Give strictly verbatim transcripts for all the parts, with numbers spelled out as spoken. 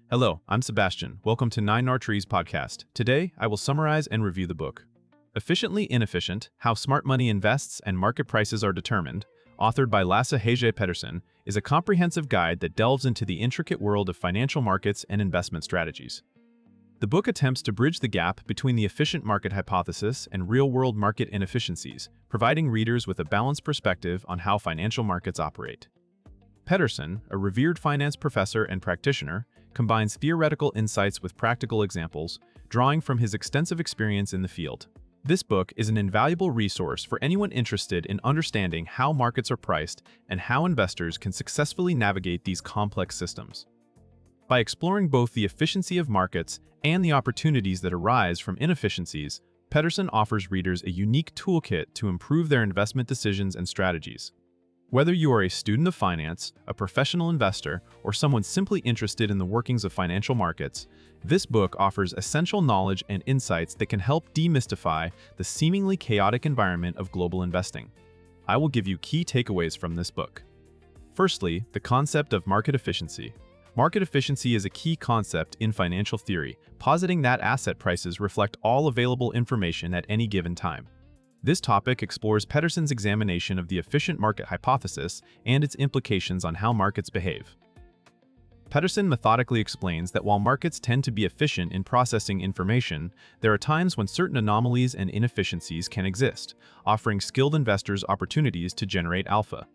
Hello, I'm Sebastian. Welcome to Nine R Trees podcast. Today, I will summarize and review the book. Efficiently Inefficient: How Smart Money Invests and Market Prices Are Determined, authored by Lasse Hage Pedersen, is a comprehensive guide that delves into the intricate world of financial markets and investment strategies. The book attempts to bridge the gap between the efficient market hypothesis and real-world market inefficiencies, providing readers with a balanced perspective on how financial markets operate. Pedersen, a revered finance professor and practitioner, combines theoretical insights with practical examples, drawing from his extensive experience in the field. This book is an invaluable resource for anyone interested in understanding how markets are priced and how investors can successfully navigate these complex systems. By exploring both the efficiency of markets and the opportunities that arise from inefficiencies, Pedersen offers readers a unique toolkit to improve their investment decisions and strategies. Whether you are a student of finance, a professional investor, or someone simply interested in the workings of financial markets, this book offers essential knowledge and insights that can help demystify the seemingly chaotic environment of global investing. I will give you key takeaways from this book. Firstly, the concept of market efficiency. Market efficiency is a key concept in financial theory, positing that asset prices reflect all available information at any given time. This topic explores Pedersen's examination of the efficient market hypothesis and its implications on how markets behave. Pedersen methodically explains that while markets tend to be efficient in processing information, there are times when certain anomalies and inefficiencies can exist, offering skilled investors opportunities to generate alpha.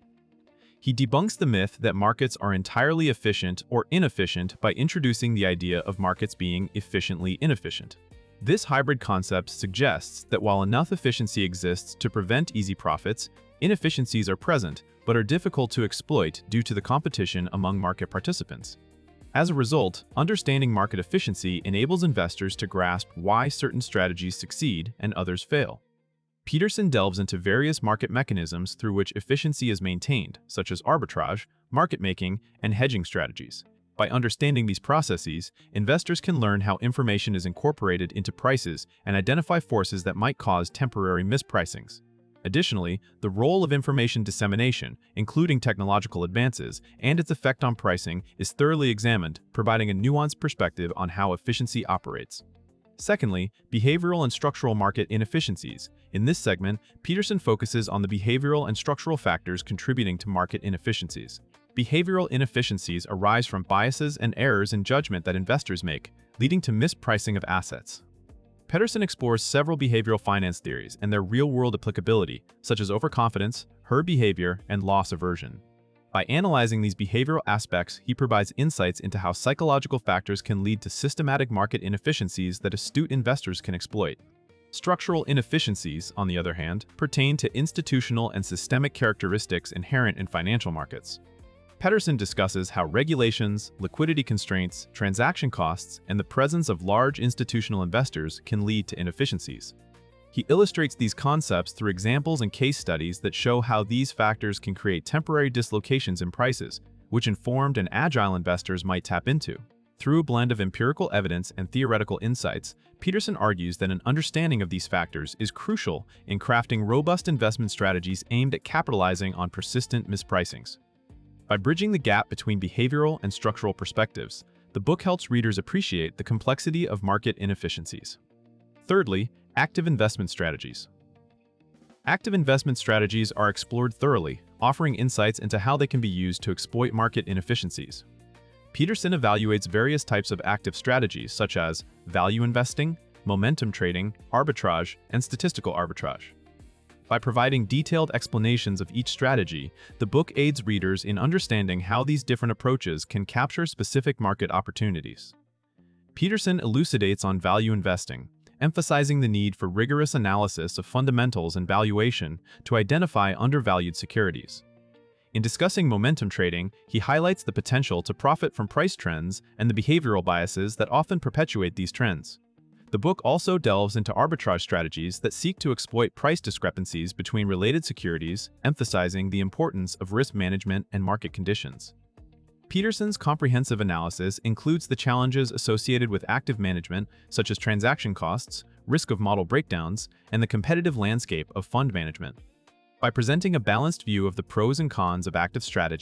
He debunks the myth that markets are entirely efficient or inefficient by introducing the idea of markets being efficiently inefficient. This hybrid concept suggests that while enough efficiency exists to prevent easy profits, inefficiencies are present but are difficult to exploit due to the competition among market participants. As a result, understanding market efficiency enables investors to grasp why certain strategies succeed and others fail. Pedersen delves into various market mechanisms through which efficiency is maintained, such as arbitrage, market making, and hedging strategies. By understanding these processes, investors can learn how information is incorporated into prices and identify forces that might cause temporary mispricings. Additionally, the role of information dissemination, including technological advances, and its effect on pricing is thoroughly examined, providing a nuanced perspective on how efficiency operates. Secondly, behavioral and structural market inefficiencies. In this segment, Pedersen focuses on the behavioral and structural factors contributing to market inefficiencies. Behavioral inefficiencies arise from biases and errors in judgment that investors make, leading to mispricing of assets. Pedersen explores several behavioral finance theories and their real-world applicability, such as overconfidence, herd behavior, and loss aversion. By analyzing these behavioral aspects, he provides insights into how psychological factors can lead to systematic market inefficiencies that astute investors can exploit. Structural inefficiencies, on the other hand, pertain to institutional and systemic characteristics inherent in financial markets. Pedersen discusses how regulations, liquidity constraints, transaction costs, and the presence of large institutional investors can lead to inefficiencies. He illustrates these concepts through examples and case studies that show how these factors can create temporary dislocations in prices, which informed and agile investors might tap into. Through a blend of empirical evidence and theoretical insights, Pedersen argues that an understanding of these factors is crucial in crafting robust investment strategies aimed at capitalizing on persistent mispricings. By bridging the gap between behavioral and structural perspectives, the book helps readers appreciate the complexity of market inefficiencies. Thirdly, active investment strategies. Active investment strategies are explored thoroughly, offering insights into how they can be used to exploit market inefficiencies. Pedersen evaluates various types of active strategies such as value investing, momentum trading, arbitrage, and statistical arbitrage. By providing detailed explanations of each strategy, the book aids readers in understanding how these different approaches can capture specific market opportunities. Pedersen elucidates on value investing, emphasizing the need for rigorous analysis of fundamentals and valuation to identify undervalued securities. In discussing momentum trading, he highlights the potential to profit from price trends and the behavioral biases that often perpetuate these trends. The book also delves into arbitrage strategies that seek to exploit price discrepancies between related securities, emphasizing the importance of risk management and market conditions. Pedersen's comprehensive analysis includes the challenges associated with active management, such as transaction costs, risk of model breakdowns, and the competitive landscape of fund management. By presenting a balanced view of the pros and cons of active strategies,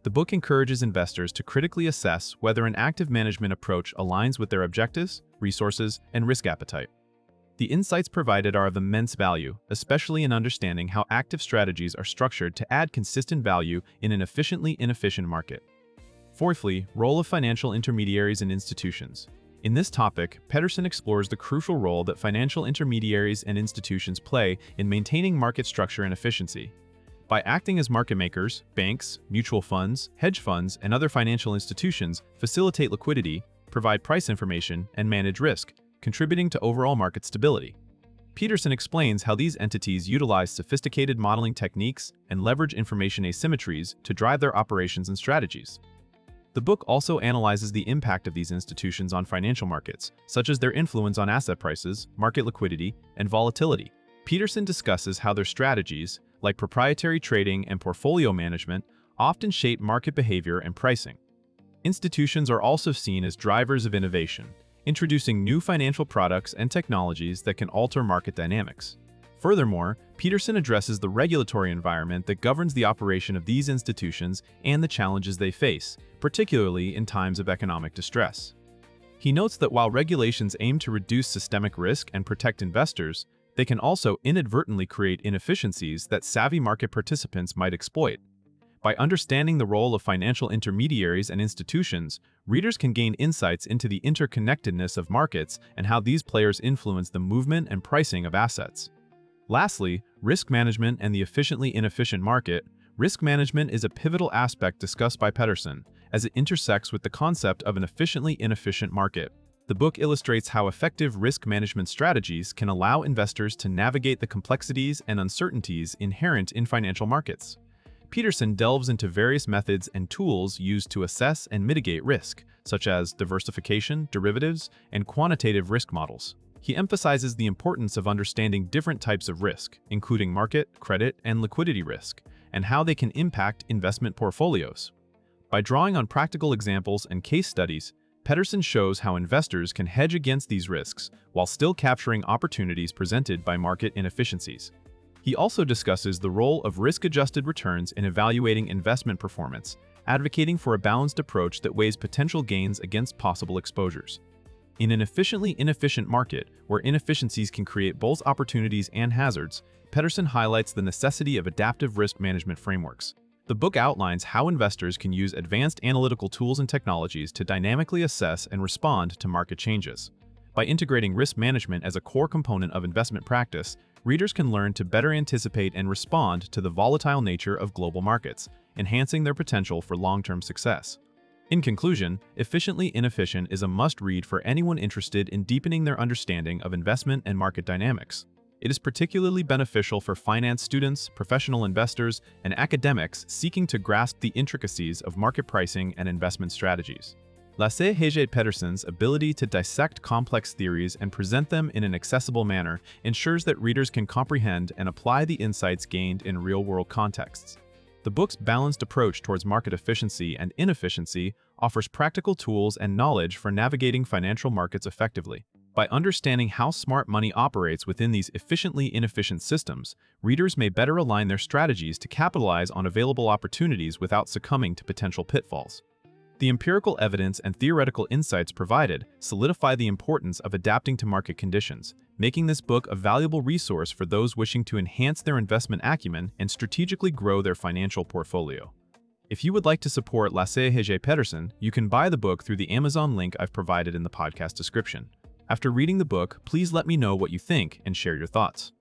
The book encourages investors to critically assess whether an active management approach aligns with their objectives, resources, and risk appetite. The insights provided are of immense value, especially in understanding how active strategies are structured to add consistent value in an efficiently inefficient market. Fourthly, role of financial intermediaries and institutions. In this topic, Pedersen explores the crucial role that financial intermediaries and institutions play in maintaining market structure and efficiency. By acting as market makers, banks, mutual funds, hedge funds, and other financial institutions facilitate liquidity, provide price information, and manage risk, contributing to overall market stability. Pedersen explains how these entities utilize sophisticated modeling techniques and leverage information asymmetries to drive their operations and strategies. The book also analyzes the impact of these institutions on financial markets, such as their influence on asset prices, market liquidity, and volatility. Pedersen discusses how their strategies, like proprietary trading and portfolio management, often shape market behavior and pricing. Institutions are also seen as drivers of innovation, introducing new financial products and technologies that can alter market dynamics. Furthermore, Pedersen addresses the regulatory environment that governs the operation of these institutions and the challenges they face, particularly in times of economic distress. He notes that while regulations aim to reduce systemic risk and protect investors, they can also inadvertently create inefficiencies that savvy market participants might exploit. By understanding the role of financial intermediaries and institutions, readers can gain insights into the interconnectedness of markets and how these players influence the movement and pricing of assets. Lastly, risk management and the efficiently inefficient market. Risk management is a pivotal aspect discussed by Pedersen, as it intersects with the concept of an efficiently inefficient market. The book illustrates how effective risk management strategies can allow investors to navigate the complexities and uncertainties inherent in financial markets. Pedersen delves into various methods and tools used to assess and mitigate risk, such as diversification, derivatives, and quantitative risk models. He emphasizes the importance of understanding different types of risk, including market, credit, and liquidity risk, and how they can impact investment portfolios. By drawing on practical examples and case studies, Pedersen shows how investors can hedge against these risks while still capturing opportunities presented by market inefficiencies. He also discusses the role of risk-adjusted returns in evaluating investment performance, advocating for a balanced approach that weighs potential gains against possible exposures. In an efficiently inefficient market, where inefficiencies can create both opportunities and hazards, Pedersen highlights the necessity of adaptive risk management frameworks. The book outlines how investors can use advanced analytical tools and technologies to dynamically assess and respond to market changes. By integrating risk management as a core component of investment practice, readers can learn to better anticipate and respond to the volatile nature of global markets, enhancing their potential for long-term success. In conclusion, Efficiently Inefficient is a must-read for anyone interested in deepening their understanding of investment and market dynamics. It is particularly beneficial for finance students, professional investors, and academics seeking to grasp the intricacies of market pricing and investment strategies. Lasse Hege Pedersen's ability to dissect complex theories and present them in an accessible manner ensures that readers can comprehend and apply the insights gained in real-world contexts. The book's balanced approach towards market efficiency and inefficiency offers practical tools and knowledge for navigating financial markets effectively. By understanding how smart money operates within these efficiently inefficient systems, readers may better align their strategies to capitalize on available opportunities without succumbing to potential pitfalls. The empirical evidence and theoretical insights provided solidify the importance of adapting to market conditions, making this book a valuable resource for those wishing to enhance their investment acumen and strategically grow their financial portfolio. If you would like to support Lasse Hege Pedersen, you can buy the book through the Amazon link I've provided in the podcast description. After reading the book, please let me know what you think and share your thoughts.